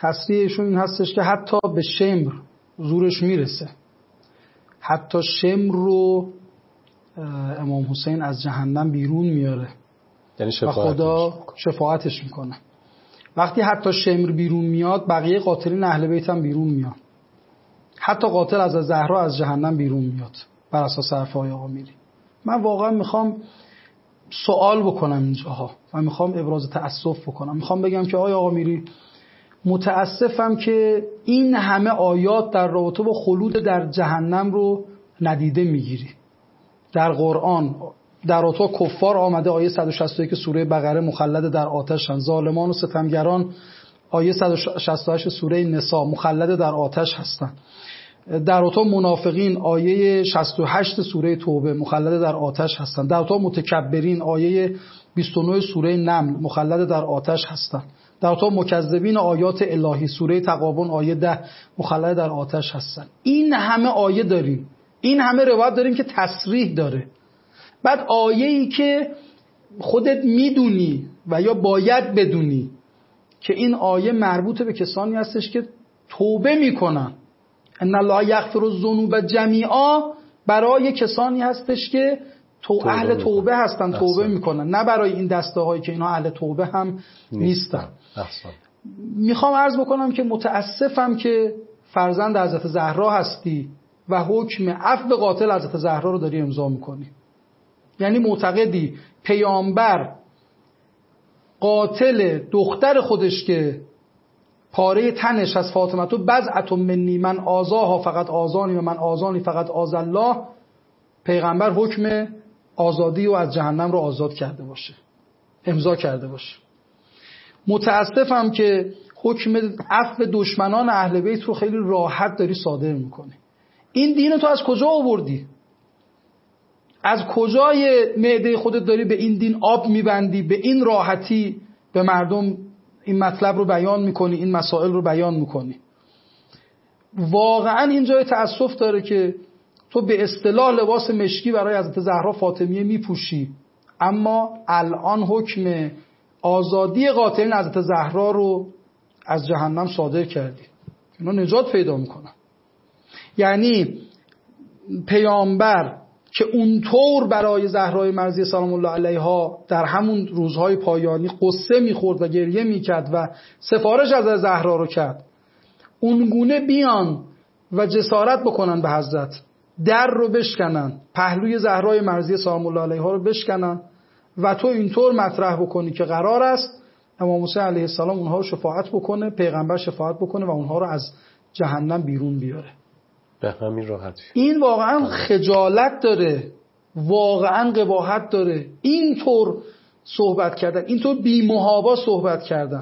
تصریحشون این هستش که حتی به شمر زورش میرسه، حتی شمر رو امام حسین از جهنم بیرون میاره، یعنی و خدا شفاعتش میکنه. وقتی حتی شمر بیرون میاد، بقیه قاتلین اهل بیت هم بیرون میاد. حتی قاتل از زهرا از جهنم بیرون میاد بر اساس حرفای آقا میری. من واقعا میخوام سوال بکنم اینجاها و میخوام ابراز تأسف بکنم. میخوام بگم که آقا میری، متاسفم که این همه آیات در رابطه با خلود در جهنم رو ندیده میگیری. در قرآن در رابطه کفار آمده آیه 161 سوره بقره مخلد در آتشن، ظالمان و ستمگران آیه 168 سوره نساء مخلد در آتش هستن. در رابطه منافقین آیه 68 سوره توبه مخلد در آتش هستن. در رابطه متکبرین آیه 29 سوره نمل مخلد در آتش هستن. در رابطه مکذبین آیات الهی سوره تغابن آیه 10 مخلد در آتش هستن. این همه آیه داریم، این همه روایت داریم که تصریح داره. بعد آیه‌ای که خودت میدونی و یا باید بدونی که این آیه مربوط به کسانی هستش که توبه میکنن، ان الله یغفر الذنوب جمیعا، برای کسانی هستش که اهل توبه هستن، توبه میکنن، نه برای این دسته هایی که اینا اهل توبه هم نیستن. میخوام عرض بکنم که متاسفم که فرزند حضرت زهرا هستی و حکم عفو قاتل حضرت زهرا رو داری امضا میکنی. یعنی معتقدی پیامبر قاتل دختر خودش که پاره تنش از فاطمه تو بضعة منی من آزاها فقط آزانی و من آزانی فقط آز الله، پیغمبر حکم آزادی و از جهنم رو آزاد کرده باشه، امضا کرده باشه. متاسفم که حکم عفو دشمنان اهل بیت رو خیلی راحت داری صادر میکنی. این دین تو از کجا آوردی؟ از کجای معده خودت داری به این دین آب میبندی؟ به این راحتی به مردم این مطلب رو بیان میکنی، این مسائل رو بیان میکنی. واقعا این جای تأسف داره که تو به اصطلاح لباس مشکی برای حضرت زهرا فاطمیه میپوشی، اما الان حکم آزادی قاتلین حضرت زهرا رو از جهنم صادر کردی. اینا نجات پیدا میکنن. یعنی پیامبر که اونطور برای زهرای مرضیه سلام الله علیها در همون روزهای پایانی قصه میخورد و گریه میکرد و سفارش از زهرا رو کرد، اونگونه بیان و جسارت بکنن به حضرت، در رو بشکنن، پهلوی زهرای مرضیه سلام الله علیها رو بشکنن و تو اینطور مطرح بکنی که قرار است امام حسین علیه السلام اونها رو شفاعت بکنه، پیغمبر شفاعت بکنه و اونها رو از جهنم بیرون بیاره. به همین راحتی. این واقعا خجالت داره، واقعا قباحت داره اینطور صحبت کردن، اینطور بی محابا صحبت کردن.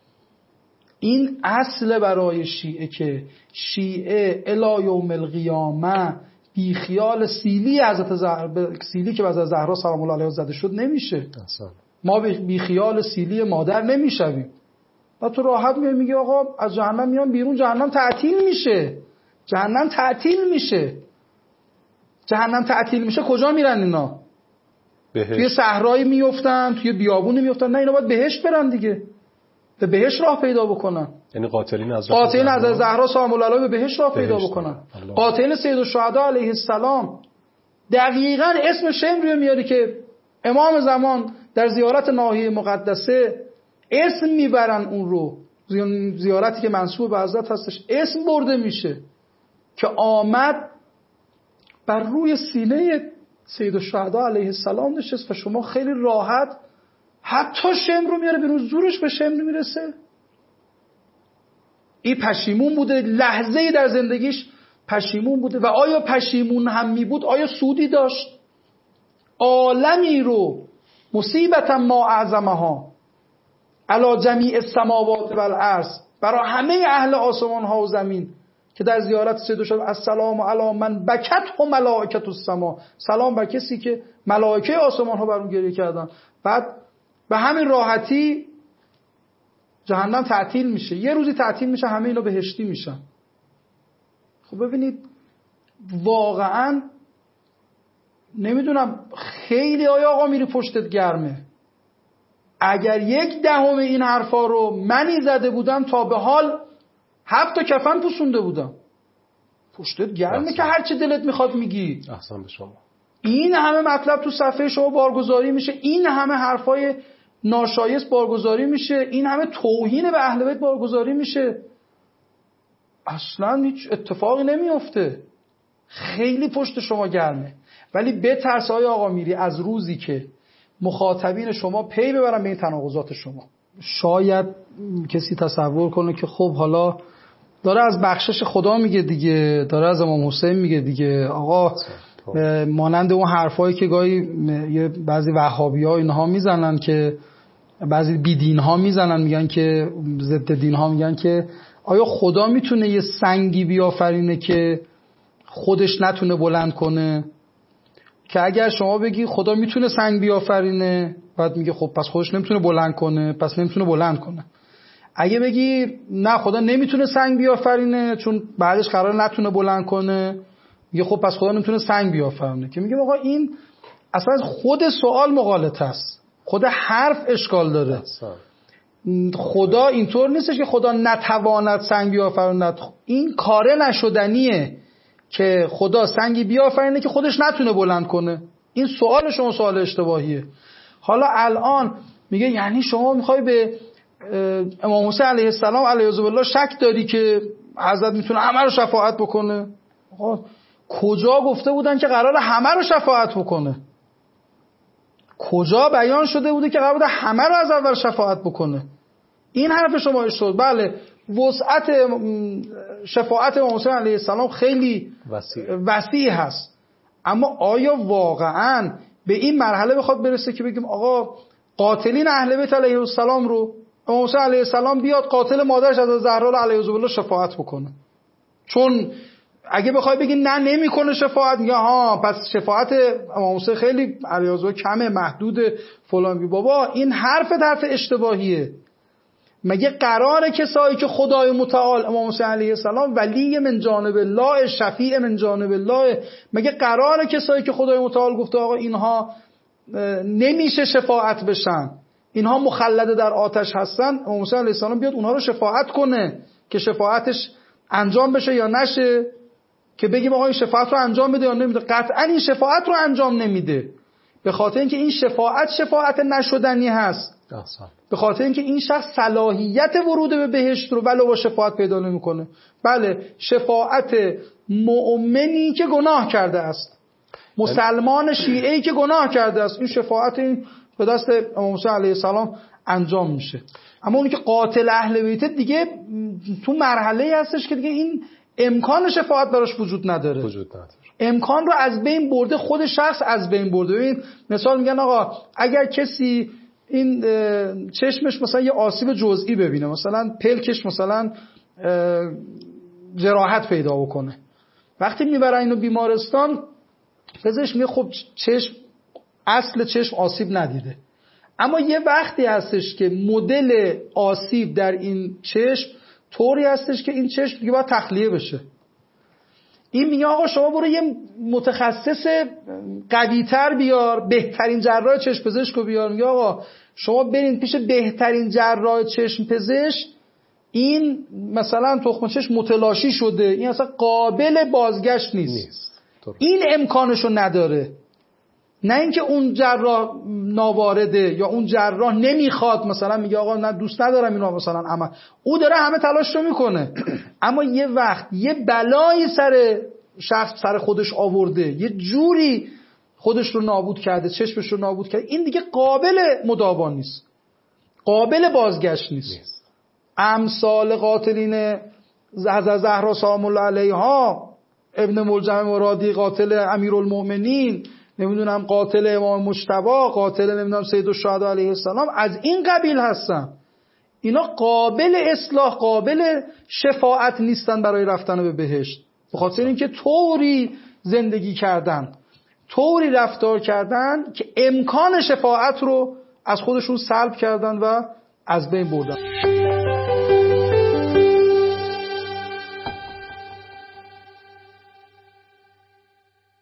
این اصل برای شیعه که شیعه الی یوم القیامه بی خیال سیلی سیلی که از زهرا سلام الله علیها زده شد نمیشه. ما بی خیال سیلی مادر نمیشویم. و تو راحت میگی آقا از جهنم میان بیرون، جهنم تعطیل میشه. جهنم تعطیل میشه. جهنم تعطیل میشه کجا میرن اینا؟ بهشت. توی صحرایی میافتن، توی بیابونی میافتن؟ نه، اینا باید بهشت برن دیگه، به بهشت راه پیدا بکنن. یعنی قاتلین از زهرا سلام الله علیها به بهشت راه پیدا بکنن. قاتل سید الشهدا علیه السلام دقیقاً اسم شمر رو میاری که امام زمان در زیارت ناحیه مقدسه اسم میبرن، اون رو زیارتی که منسوب به حضرت هستش اسم برده میشه که آمد بر روی سینه سید الشهدا علیه السلام نشست و شما خیلی راحت حتی شمر رو میاره بیرون، زورش به شمر میرسه. این پشیمون بوده، لحظه‌ای در زندگیش پشیمون بوده. و آیا پشیمون هم می بود آیا سودی داشت؟ عالمی رو مصیبتا ما اعظمها علی جمیع السماوات و الارض، برای همه اهل آسمان ها و زمین که در زیارت سید شد السلام علی من بکت و ملائکه السما، سلام بر کسی که ملائکه آسمان ها بر اون گریه کردن. بعد به همین راحتی جهنم تعطیل میشه، یه روزی تعطیل میشه، همه اینا بهشتی میشن. خب ببینید واقعا نمیدونم خیلی آقا میری پشتت گرمه. اگر 1/10 این حرفا رو منی زده بودم تا به حال 7 تا کفن پوسونده بودم. پشتت گرمه که هر چی دلت میخواد میگی. احسن به شما. این همه مطلب تو صفحه شما بارگذاری میشه، این همه حرفای ناشایست بارگذاری میشه، این همه توهین به اهل بیت بارگذاری میشه. اصلا هیچ اتفاقی نمیفته. خیلی پشت شما گرمه. ولی بترس آقای آقا میری از روزی که مخاطبین شما پی ببرن به این تناقضات شما. شاید کسی تصور کنه که خب حالا داره از بخشش خدا میگه دیگه، داره از امام حسین میگه دیگه. آقا مانند اون حرفایی که گاهی بعضی وهابی‌ها اینها میزنن که بعضی بیدین‌ها میزنن، میگن که ضد دین‌ها میگن که آیا خدا میتونه یه سنگی بیافرینه که خودش نتونه بلند کنه؟ که اگر شما بگی خدا میتونه سنگ بیافرینه، بعد میگه خب پس خودش نمیتونه بلند کنه، پس نمیتونه بلند کنه. اگه بگی نه خدا نمیتونه سنگ بیافرینه چون بعدش قرار نتونه بلند کنه، میگه خب پس خدا نمیتونه سنگ بیافرینه. که میگه آقا این اصلا خود سوال مغالطه است، خود حرف اشکال داره. خدا اینطور نیستش که خدا نتواند سنگ بیافریند، این کار نشدنیه که خدا سنگی بیافرینه که خودش نتونه بلند کنه. این سوال شما سوال اشتباهیه. حالا الان میگه یعنی شما میخوای به امام حسین علیه السلام علیه الله شک داری که حضرت میتونه همه رو شفاعت بکنه؟ کجا گفته بودن که قرار همه رو شفاعت بکنه؟ کجا بیان شده بوده که قرار بوده همه رو از اول شفاعت بکنه؟ این حرف شما اشتباه. بله وسعت شفاعت امام حسین علیه السلام خیلی وسیع هست، اما آیا واقعاً به این مرحله بخواد برسه که بگیم آقا قاتلین اهل بیت علیه السلام رو امام حسین علیه السلام بیاد قاتل مادرش از زهرا علیه الله شفاعت بکنه؟ چون اگه بخوای بگی نه نمیکنه شفاعت، میگه ها پس شفاعت امام حسین خیلی علیه الله کمه، محدود فلان. بابا این حرف اشتباهیه. مگه قراره کسایی که خدای متعال امام حسین علیه السلام ولی من جانب الله شفیع من جانب الله، مگه قراره کسایی که خدای متعال گفته آقا اینها نمیشه شفاعت بشن، اینها مخلد در آتش هستن، امام حسین علیه السلام بیاد اونها رو شفاعت کنه که شفاعتش انجام بشه یا نشه؟ که بگیم آقا این شفاعت رو انجام بده یا نمیده؟ قطعا این شفاعت رو انجام نمیده، به خاطر اینکه این شفاعت نشدنی هست، به خاطر اینکه این شخص صلاحیت ورود به بهشت رو ولو با شفاعت پیدا نمیکنه. بله شفاعت مؤمنی که گناه کرده است، مسلمان شیعه‌ای که گناه کرده است، این شفاعت این به دست امام حسین علیه السلام انجام میشه. اما اونی که قاتل اهل بیت دیگه تو مرحله‌ای هستش که دیگه این امکان شفاعت براش وجود نداره. امکان رو از بین برده، خود شخص از بین برده. ببین مثال میگن آقا اگر کسی این چشمش مثلا یه آسیب جزئی ببینه، مثلا پلکش مثلا جراحت پیدا بکنه، وقتی میبرن اینو بیمارستان پزشک میگه خب چشم اصل چشم آسیب ندیده، اما یه وقتی هستش که مدل آسیب در این چشم طوری هستش که این چشم دیگه باید تخلیه بشه. این میگه آقا شما برو یه متخصص قوی‌تر بیار، بهترین جراح چشم پزشک رو بیار. میگه آقا شما برین پیش بهترین جراح چشم پزشک، این مثلا تخم چشم متلاشی شده، این اصلا قابل بازگشت نیست. این امکانشو نداره. نه اینکه اون جراح ناوارده یا اون جراح نمیخواد، مثلا میگه آقا نه دوست ندارم اینو مثلا عمل، او داره همه تلاش رو میکنه، اما یه وقت یه بلایی سر شخص سر خودش آورده، یه جوری خودش رو نابود کرده، چشمش رو نابود کرده، این دیگه قابل مداوا نیست، قابل بازگشت نیست. امثال قاتلین زهرا سلام الله علیها، ابن ملجم مرادی قاتل امیرالمؤمنین، نمیدونم قاتل امام مجتبی، قاتل نمیدونم سید الشهدا علیه السلام، از این قبیل هستن. اینا قابل اصلاح، قابل شفاعت نیستن برای رفتن به بهشت، به خاطر اینکه طوری زندگی کردن، طوری رفتار کردن که امکان شفاعت رو از خودشون سلب کردن و از بین بردن.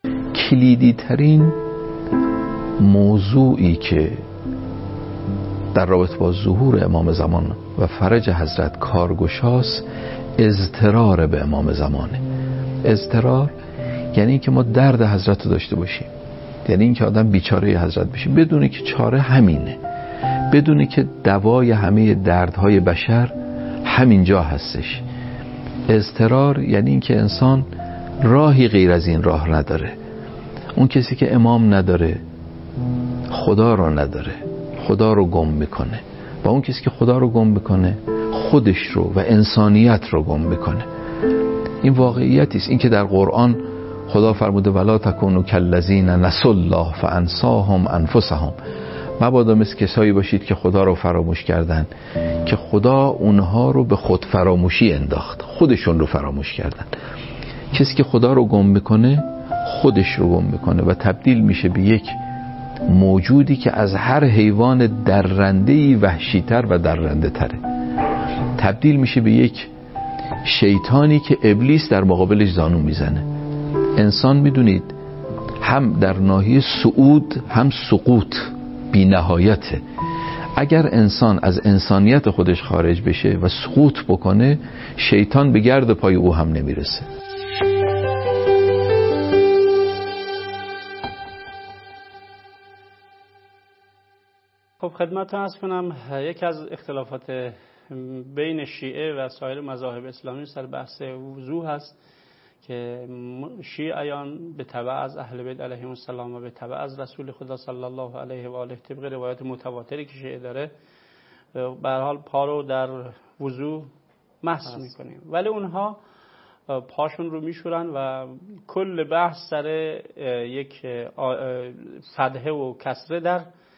کلیدی ترین موضوعی که در رابطه با ظهور امام زمان و فرج حضرت کارگشاست اضطرار به امام زمانه. اضطرار یعنی این که ما درد حضرت رو داشته باشیم، یعنی این که آدم بیچاره حضرت بشه بدونه که چاره همینه، بدونه که دوای همه دردهای بشر همینجا هستش. اضطرار یعنی این که انسان راهی غیر از این راه نداره. اون کسی که امام نداره خدا رو نداره، خدا رو گم میکنه، و اون کسی که خدا رو گم میکنه خودش رو و انسانیت رو گم میکنه. این واقعیتی است. این که در قرآن خدا فرموده ولا تکونوا کالذین نسوا الله فانساهم انفسهم، مبادا مثل کسایی باشید که خدا رو فراموش کردن که خدا اونها رو به خود فراموشی انداخت، خودشون رو فراموش کردن. کسی که خدا رو گم میکنه خودش رو گم میکنه و تبدیل میشه به یک موجودی که از هر حیوان درنده‌ای وحشی‌تر و درنده تره. تبدیل میشه به یک شیطانی که ابلیس در مقابلش زانو میزنه. انسان میدونید هم در ناحیه صعود هم سقوط بی نهایته. اگر انسان از انسانیت خودش خارج بشه و سقوط بکنه شیطان به گرد پای او هم نمیرسه. خب خدمتتون عرض کنم یکی از اختلافات بین شیعه و سایر مذاهب اسلامی سر بحث وضو هست که شیعیان به تبع از اهل بیت علیهم السلام و به تبع از رسول خدا صلی الله علیه و آله طبق روایت متواتری که شیعه داره به هر حال پا رو در وضو مسح میکنیم، ولی اونها پاشون رو میشورن و کل بحث سر یک فتحه و کسره در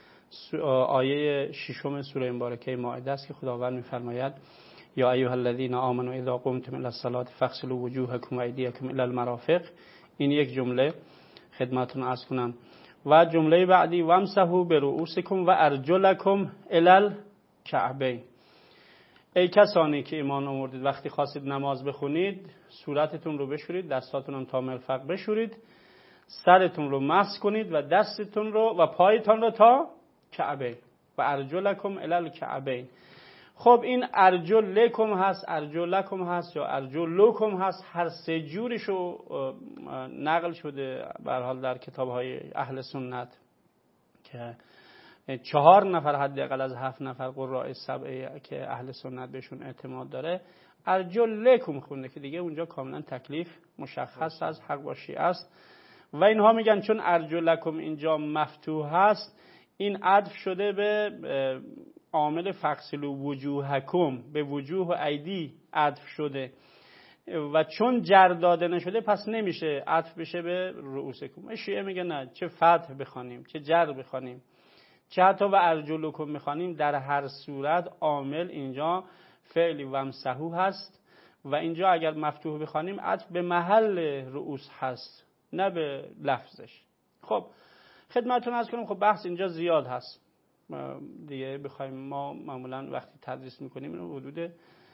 آیه 6 سوره مبارکه مائده است که خداوند میفرماید یا ایها الذین آمنوا اذا قمتم الی الصلاة فاغسلوا وجوهکم و ایدیکم الی المرافق. این یک جمله خدمتتون عرض کنم. و جمله بعدی وامسحوا برؤوسکم و ارجلکم الی الکعبین. ای کسانی که ایمان آوردید وقتی خواستید نماز بخونید صورتتون رو بشورید، دستاتون هم تا مرفق بشورید، سرتون رو مسح کنید و دستتون رو و پایتون رو تا کعبه و ارجلکم الی الکعبین. خب این ارجلکم هست، ارجلکم هست یا ارجلکم هست، هر سه جورشو نقل شده به هر حال در کتاب‌های اهل سنت که 4 نفر حداقل از 7 نفر قراء سبعه که اهل سنت بهشون اعتماد داره ارجلکم خونده که دیگه اونجا کاملا تکلیف مشخص از حق با شیعه است. و اینها میگن چون ارجلکم اینجا مفتوح هست این عطف شده به عامل فغسلوا وجوهکم، به وجوه و ایدی عطف شده و چون جر داده نشده پس نمیشه عطف بشه به رؤوسکم. شیعه میگه نه، چه فتح بخوانیم چه جر بخوانیم چه حتی و ارجلکم بخوانیم در هر صورت عامل اینجا فعلی وامسحوا هست و اینجا اگر مفتوح بخوانیم عطف به محل رؤوس هست نه به لفظش. خب خدمتتون عرض کنم خب بحث اینجا زیاد هست دیگه، بخوایم ما معمولا وقتی تدریس میکنیم اینو حدود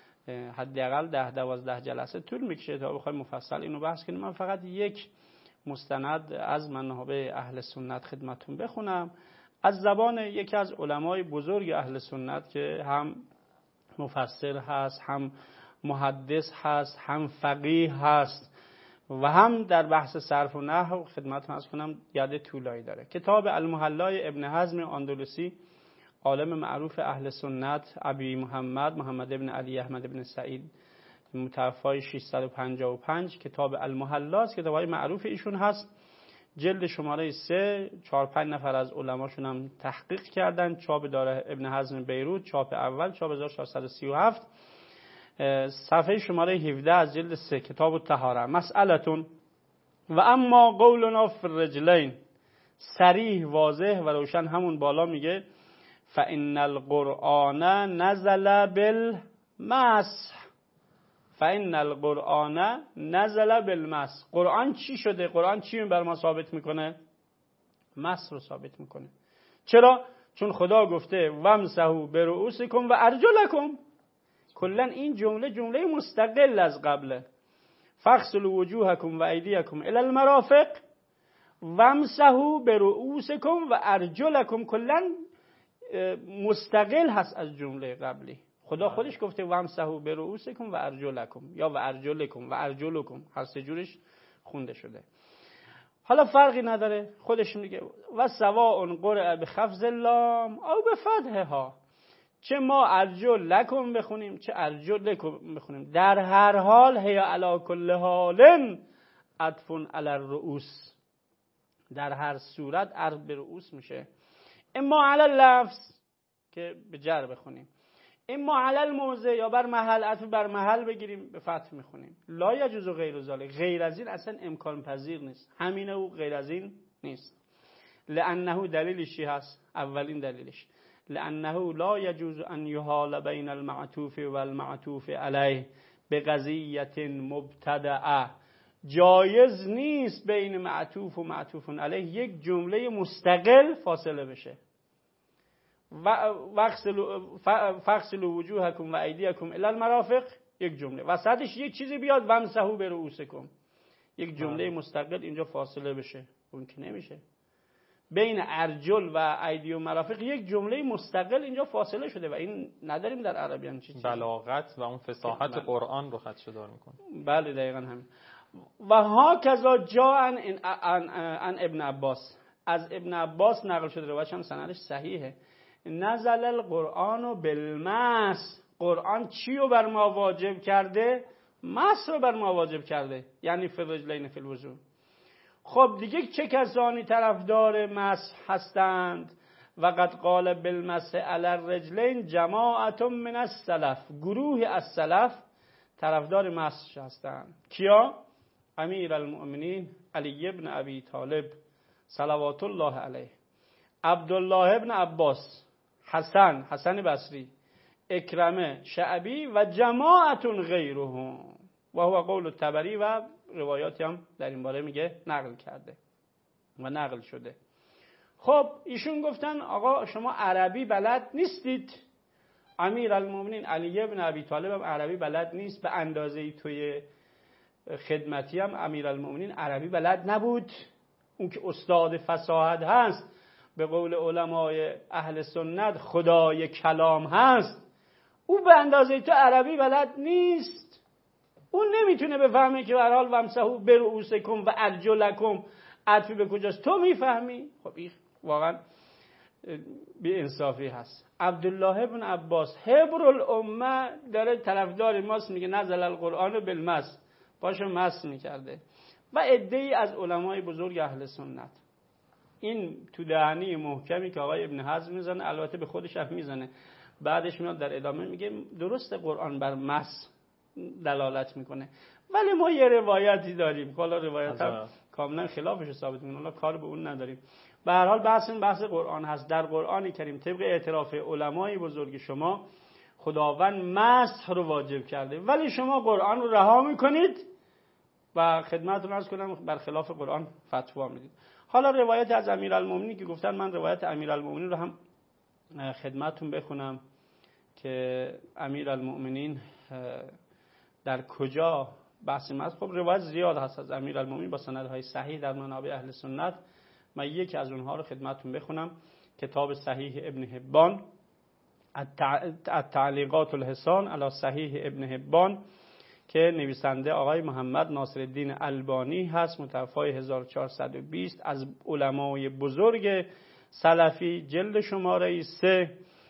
حداقل 10-12 جلسه طول میکشه تا بخوایم مفصل اینو بحث کنیم. من فقط یک مستند از منابع اهل سنت خدمتتون بخونم از زبان یکی از علمای بزرگ اهل سنت که هم مفسر هست، هم محدث هست، هم فقیه هست و هم در بحث صرف و نحو خدمتتون عرض کنم ید طولایی داره. کتاب المحلای ابن حزم اندلسی، عالم معروف اهل سنت، ابی محمد ابن علی احمد ابن سعید، متوفای 655. کتاب المحلا است، کتابای معروف ایشون هست. جلد شماره 3 4-5 نفر از علماشون هم تحقیق کردن. چاپ داره ابن حزم بیروت، چاپ اول، چاپ 1437. صفحه شماره 17 از جلد 3 کتاب الطهاره. مسئلتون و اما قولنا فی الرجلین، صریح واضح و روشن همون بالا میگه فإن القرآن نزل بالمسح. فإن القرآن نزل بالمسح. قرآن چی شده؟ قرآن چی بر ما ثابت میکنه؟ مسح رو ثابت میکنه. چرا؟ چون خدا گفته وامسحوا برؤوسکم و ارجلکم. کلا این جمله مستقل از قبله. فاغسلوا وجوهکم و ایدیکم الی المرافق وامسحوا برؤوسکم و ارجلکم. کلا مستقل هست از جمله قبلی. خدا خودش گفته وامسحوا برؤوسکم و ارجلکم یا و ارجلکم و ارجلکم، هر سه جورش خونده شده. حالا فرقی نداره، خودش میگه و سواء قرئ بخفض اللام او بفتحها، چه ما ارجل لکم بخونیم چه ارجل لکم بخونیم، در هر حال هی علی کل حال عطف علی الرؤوس، در هر صورت عطف به رؤوس میشه. اما علی اللفظ که به جر بخونیم، اما علی الموضع یا بر محل، عطف بر محل بگیریم به فتح میخونیم. لا یجوز غیر ذلک، غیر از این اصلا امکان پذیر نیست، همینه و غیر از این نیست. لانه دلیلش چی هست؟ اولین دلیلش لانه لا یجوز ان یحال بین المعطوف والمعطوف علیه بقضیه مبتدعه، جایز نیست بین معطوف و معطوف علیه یک جمله مستقل فاصله بشه. فاغسلوا وجوهکم و ایدیکم الی المرافق، یک جمله وسطش یک چیزی بیاد وامسحوا برؤوسکم، یک جمله مستقل اینجا فاصله بشه، ممکن نمیشه. بین ارجل و ایدی و مرافق یک جمله مستقل اینجا فاصله شده و این نداریم در عربی. هم چیزی بلاغت و اون فصاحت قرآن رو خدشه‌دار میکنه. بله دقیقاً همین. و ها کذا جاء عن ابن عباس، از ابن عباس نقل شده، روایتش هم سندش صحیحه. نزل القرآن بالمس، قرآن چی رو بر ما واجب کرده؟ مس رو بر ما واجب کرده، یعنی فی الرجلین فی الوضوء. خب دیگه چه کسانی طرفدار مسح هستند؟ و قد قال بالمسح علی الرجلین جماعت من السلف، گروه از سلف طرفدار مسح هستند. کیا؟ امیر المؤمنین علی ابن ابی طالب صلوات الله علیه، عبدالله ابن عباس، حسن بصری، اکرمه، شعبی و جماعت غیرهم و هو قول الطبری و روایاتی هم در این باره میگه نقل کرده و نقل شده. خب ایشون گفتن آقا شما عربی بلد نیستید. امیر المؤمنین علی ابن ابی طالب هم عربی بلد نیست، به اندازه توی خدمتی هم امیر المؤمنین عربی بلد نبود، اون که استاد فصاحت هست، به قول علمای اهل سنت خدای کلام هست، او به اندازه تو عربی بلد نیست. اون نمیتونه بفهمه که به هر حال وامسحوا برؤوسکم و ارجلکم عطفی به کجاست، تو میفهمی؟ خب این واقعا بی انصافی هست. عبدالله ابن عباس حبر الامه داره طرفدار ماست، میگه نزل القرآن بالمس، باشه مس میکرده. و عده‌ای از علمای بزرگ اهل سنت. این تو دهنی محکمی که آقای ابن حزم میزنه، البته به خودش هم میزنه، بعدش میاد در ادامه میگه درست قرآن بر مس دلالت میکنه، ولی ما یه روایتی داریم، حالا روایت هم کاملا خلافش رو ثابت میکنه، حالا کار به اون نداریم. به هر حال بحث قرآن هست. در قرآن کریم طبق اعتراف علمای بزرگ شما خداوند مسح رو واجب کرده، ولی شما قرآن رو رها میکنید و خدمتتون عرض کنم بر خلاف قرآن فتوا میدید. حالا روایت از امیرالمومنین که گفتن، من روایت امیرالمومنین رو هم خدمتتون بخونم که امیرالمومنین در کجا بحث مسح. خب روایت زیاد هست از امیرالمومنین با سندهای صحیح در منابع اهل سنت. من یکی از اونها رو خدمتتون بخونم، کتاب صحیح ابن حبان، التعلیقات الحسان علی صحیح ابن حبان که نویسنده آقای محمد ناصرالدین البانی هست، متوفای 1420، از علمای بزرگ سلفی، جلد شماره 3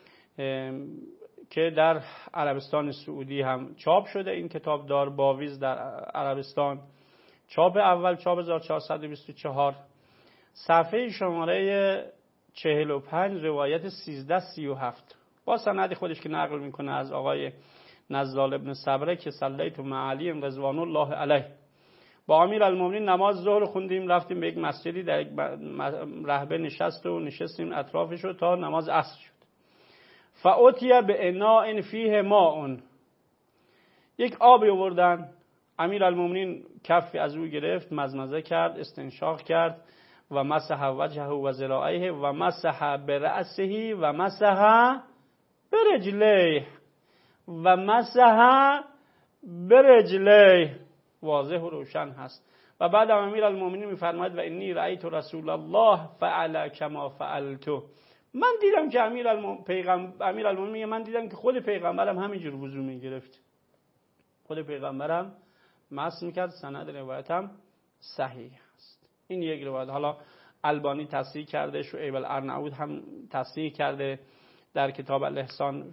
که در عربستان سعودی هم چاپ شده. این کتاب دار باویز در عربستان، چاپ اول چاپ 1424، صفحه شماره 45 روایت 1337 با سند خودش که نقل میکنه از آقای نزال ابن صبره که صلیت مع علی رضوان الله علیه، با امیرالمومنین نماز ظهر خوندیم، رفتیم به یک مسجدی، در یک رهبه نشستیم اطرافش رو تا نماز عصر شد. فاوتیه به اناء فیه ماء، یک آبی آوردن، امیرالمومنین کفی از او گرفت، مزمزه کرد، استنشاق کرد و مسح وجهه و ذراعیه و مسح برأسه و مسح برجلیه و مسح برجلیه، واضح و روشن هست. و بعد امیرالمومنین میفرماید و انی رأیت رسول الله فعل کما فعلت، من دیدم که امیرالمومنین میگه من دیدم که خود پیغمبرم همینجور وضو میگرفت، خود پیغمبرم مس میکرد. سند روایتم صحیح است. این یک روایت. حالا البانی تصحیح کرده، شعیب الارناؤوط هم تصحیح کرده در کتاب الاحسان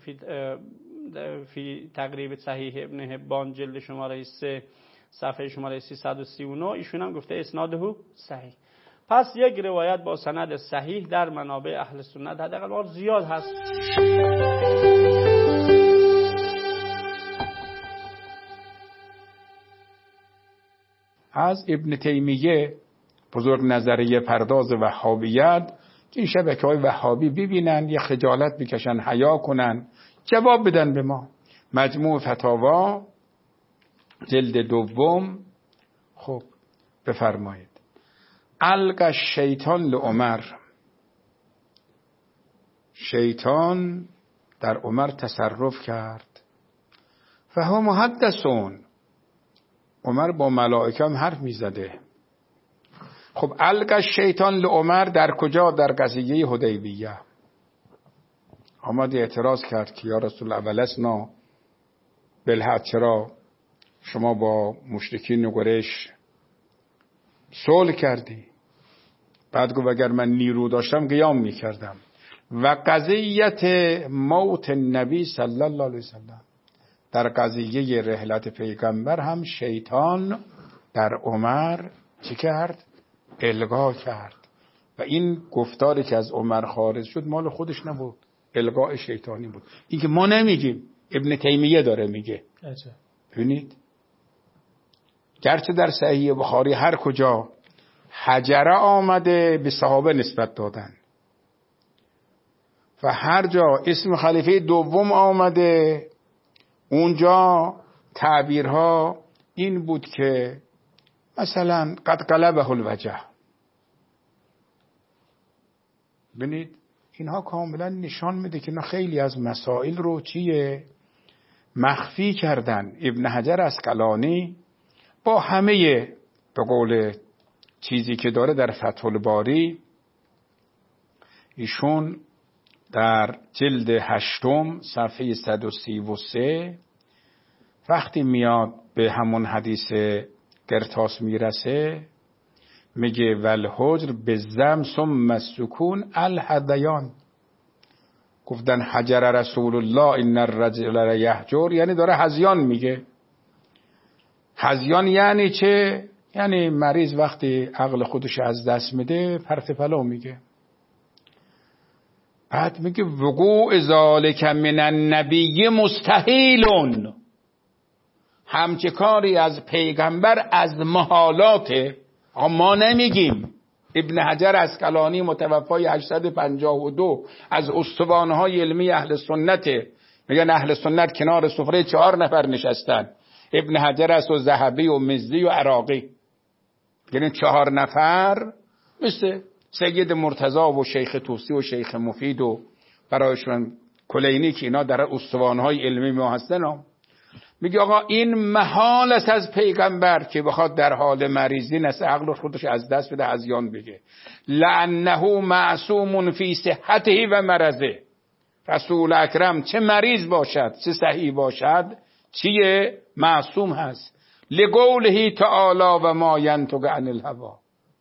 فی تقریب صحیح ابن حبان جلد شماره 3 صفحه شماره 339. ایشون هم گفته اسناده صحیح. پس یک روایت با سند صحیح در منابع اهل سنت حداقل زیاد هست. از ابن تیمیه بزرگ نظریه پرداز وهابیت که این شبکه‌های وهابی ببینن یه خجالت بکشن، حیا کنن، جواب بدن به ما. مجموع فتاوا جلد 2. خب بفرمایید. القى الشیطان لعمر، شیطان در عمر تصرف کرد. فهو محدثون، عمر با ملائکه هم حرف میزده. خب القى الشیطان لعمر در کجا؟ در قضیه حدیبیه. آمد اعتراض کرد که یا رسول الله ولسنا بالحق، چرا شما با مشرکین قریش صلح کردی؟ بعد گفت اگر من نیرو داشتم قیام میکردم. و قضیت موت نبی صلی الله علیه وسلم، در قضیه رحلت پیغمبر هم شیطان در عمر چی کرد؟ القا کرد. و این گفتاری که از عمر خارج شد مال خودش نبود، القاء شیطانی بود. این که ما نمیگیم، ابن تیمیه داره میگه. ببینید گرچه در صحیح بخاری هر کجا حجره آمده به صحابه نسبت دادن و هر جا اسم خلیفه دوم آمده اونجا تعبیرها این بود که مثلا قد قلبه الوجه. ببینید اینها کاملا نشان میده که خیلی از مسائل رو چیه مخفی کردن. ابن حجر اسقلانی با همه به قول چیزی که داره در فتح الباری، ایشون در جلد 8 صفحه 133 وقتی میاد به همون حدیث قرطاس میرسه میگه والحجر بالذم ثم السکون الهذیان. گفتن حجر رسول الله ان الرجل یحجر، یعنی داره هذیان میگه. هذیان یعنی چه؟ یعنی مریض وقتی عقل خودش از دست میده پرت پلا میگه. بعد میگه وقوع ذالک من النبی مستحیلون، همچه کاری از پیغمبر از محالاته. ما نمیگیم. ابن حجر اسقلانی متوفای 852 از استوانهای علمی اهل سنته. میگن اهل سنت کنار سفره 4 نفر نشستن، ابن حجر است و ذهبی و مزدی و عراقی. یعنی 4 نفر مثل سید مرتضی و شیخ توسی و شیخ مفید و برایشون کلینی که اینا در استوانهای علمی ما هستن. میگه آقا این محال است از پیغمبر که بخواد در حال مریضی نسه عقل خودش از دست بده، هذیان بگه. لانه معصوم فی صحته و مرضه. رسول اکرم چه مریض باشد چه صحیح باشد چیه؟ معصوم هست. لقوله تعالی و ما ینطق عن الهوی،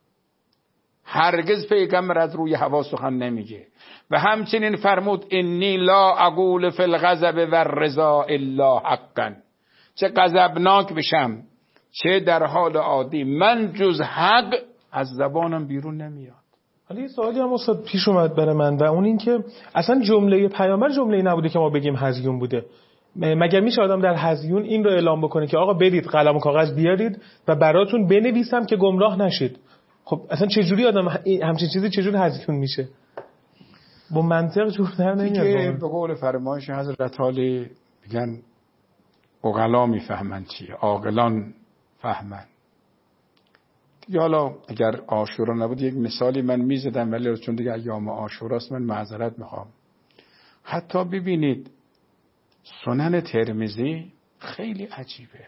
هرگز پیغمبر از روی هوا سخن نمیگه. و همچنین فرمود انی لا اقول فی الغضب و الرضا الا حقا، چه غضبناک بشم چه در حال عادی من جز حق از زبانم بیرون نمیاد. حالا یه سوالی هم استاد پیش اومد برای من و اون این که اصلا جمله پیامبر جمله نبوده که ما بگیم هذیون بوده. مگر میشه آدم در هذیون این رو اعلام بکنه که آقا برید قلم و کاغذ بیارید و براتون بنویسم که گمراه نشید؟ خب اصلا چجوری آدم همچین چیزی چجوری هذیون میشه؟ با منطق جور در نمیاد. به قول فرمایش حضرت علی میگن عقلا میفهمن چیه، عاقلان فهمن. دیگه حالا اگر عاشورا نبود یک مثالی من میزدم، ولی چون دیگه ایام عاشوراست من معذرت میخوام. حتی ببینید سنن ترمذی خیلی عجیبه،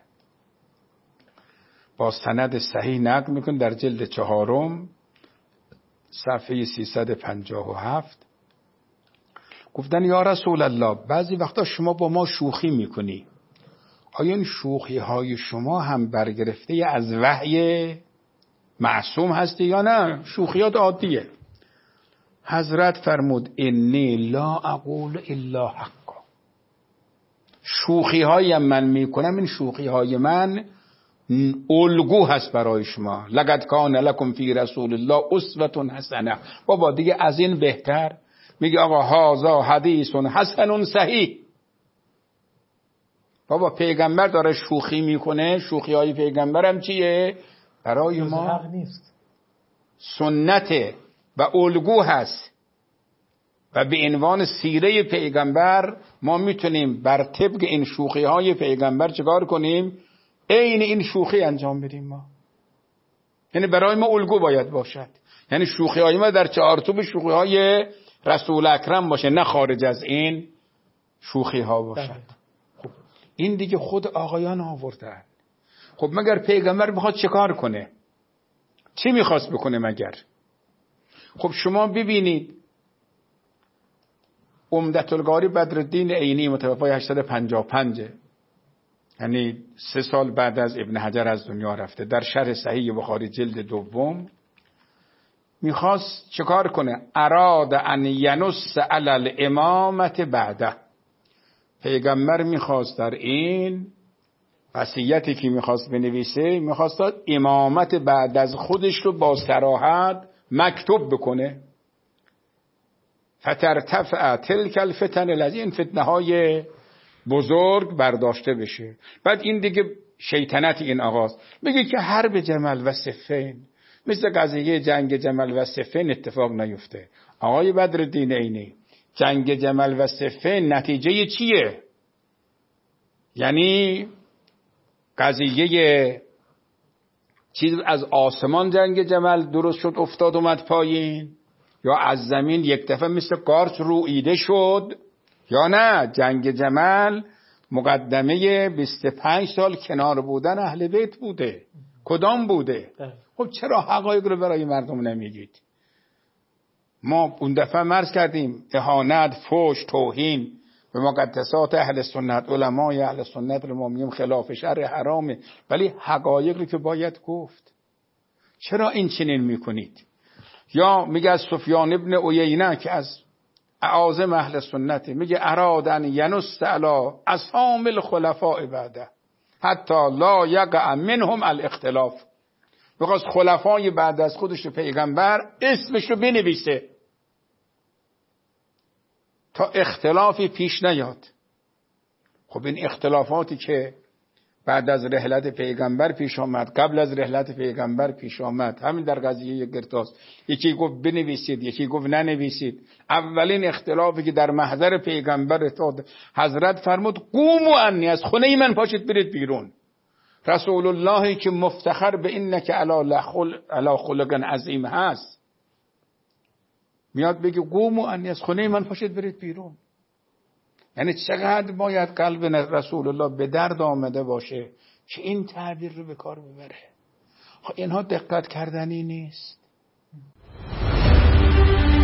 با سند صحیح نقل میکن در جلد 4 صفحه 357 گفتن یا رسول الله بعضی وقتا شما با ما شوخی میکنی، آیا این شوخی های شما هم برگرفته از وحی معصوم هستی یا نه شوخیات عادیه؟ حضرت فرمود انی لا اقول الا حقا، شوخی های من میکنم، این شوخی های من الگو هست برای شما. لقد کان لکم فی رسول الله اسوة حسنه. بابا دیگه از این بهتر؟ میگه آقا هذا حدیث حسن صحیح. بابا پیغمبر داره شوخی میکنه، شوخی های پیغمبر هم چیه؟ برای ما سنت و الگو هست و به عنوان سیره پیغمبر ما میتونیم بر طبق این شوخی های پیغمبر چکار کنیم؟ عین این شوخی انجام بدیم ما. یعنی برای ما الگو باید باشد، یعنی شوخی های ما در چارچوب شوخی های رسول اکرم باشه، نه خارج از این شوخی ها باشد. خب این دیگه خود آقایان آوردن. خب مگر پیغمبر میخواد چکار کنه؟ چی میخواست بکنه مگر؟ خب شما ببینید عمدة القاری بدرالدین عینی متوفی 855، یعنی 3 سال بعد از ابن حجر از دنیا رفته، در شرح صحیح بخاری جلد 2 میخواست چکار کنه؟ اراد ان ینص علی الامامت بعده. پیغمبر میخواست در این وصیتی که میخواست بنویسه، میخواست امامت بعد از خودش رو با صراحت مکتوب بکنه. فترتفع تلک الفتن الذی، این فتنه های بزرگ برداشته بشه. بعد این دیگه شیطنت این آغاز میگه که حرب جمل و صفین مثل قضیه جنگ جمل و صفین اتفاق نیفته. آقای بدرالدین عینی جنگ جمل و صفین نتیجه چیه؟ یعنی قضیه چیز از آسمان جنگ جمل درست شد افتاد اومد پایین، یا از زمین یک دفعه مثل قارچ رویده شد، یا نه جنگ جمل مقدمه 25 سال کنار بودن اهل بیت بوده. کدام بوده؟ خب چرا حقایق رو برای مردم نمیگید؟ ما اون دفعه مرز کردیم اهانت، فحش، توهین به مقدسات اهل سنت، علمای اهل سنت رو ما میگیم خلاف شرع حرامه، ولی حقایق رو که باید گفت. چرا این چنین میکنید؟ یا میگه از سفیان ابن عیینه که از اعاظم اهل سنت، میگه ارادن ینص علی اسام الخلفاء بعده حتی لا یقع منهم الاختلاف. بخواست خلفای بعد از خودش پیغمبر اسمش رو بنویسه تا اختلافی پیش نیاد. خب این اختلافاتی که بعد از رحلت پیغمبر پیش آمد، قبل از رحلت پیغمبر پیش آمد، همین در قضیه قرطاس یکی گفت بنویسید، یکی گفت ننویسید. اولین اختلافی که در محضر پیغمبر افتاد، حضرت فرمود قوموا عنی، از خونه من پاشید برید بیرون. رسول الله که مفتخر به اینکه علی خلق عظیم هست میاد بگه قوموا عنی، از خونه من پاشید برید بیرون. یعنی چقدر باید قلب رسول الله به درد آمده باشه که این تعبیر رو به کار ببره. اینها دقت کردنی نیست.